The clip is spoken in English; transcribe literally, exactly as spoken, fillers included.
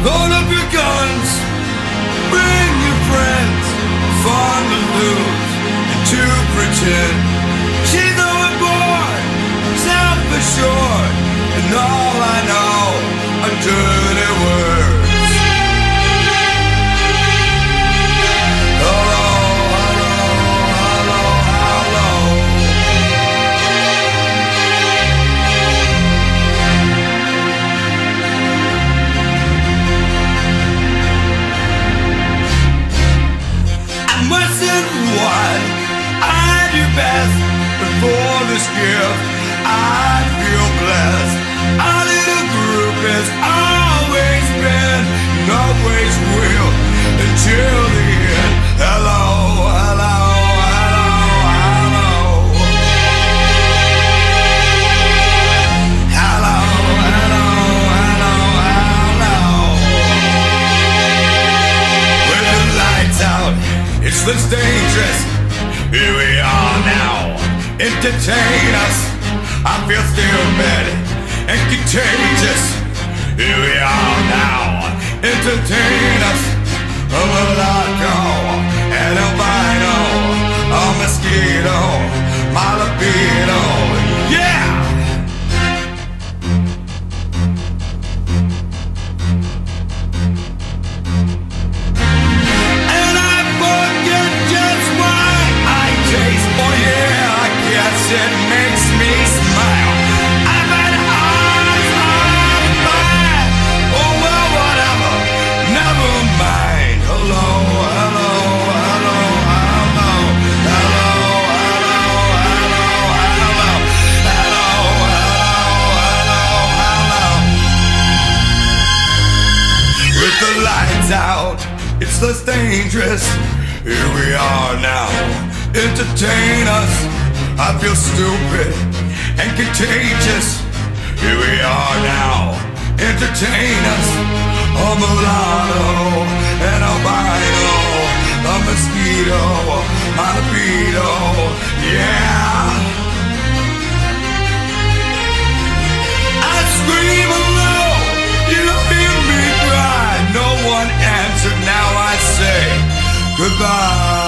Load up your guns, bring your friends, fun to lose and to pretend. She's overboard, self-assured, and all I know are dirty words. Hello, hello, hello, hello. I mustn't want, I do best, but for this gift I feel blessed. Our little group has always been, and always will, until the end. Hello, hello, hello, hello. Hello, hello, hello, hello. With the lights out, it's less dangerous. Here we are now, entertain us. I feel stupid and contagious. Here we are now, entertain us. A mulatto, an albino, a mosquito, my libido, yeah! And I forget just why I taste, oh yeah, I guess it makes me smile. I've had eyes on fire, oh well, whatever, never mind. Hello, hello, hello, hello, hello, hello, hello, hello, hello, hello, hello. With the lights out, it's less dangerous. Here we are now, entertain us. I feel stupid and contagious. Here we are now, entertain us. A mulatto, an albino, a mosquito, my libido, yeah. I scream alone, you hear me cry. No one answered, now I say goodbye.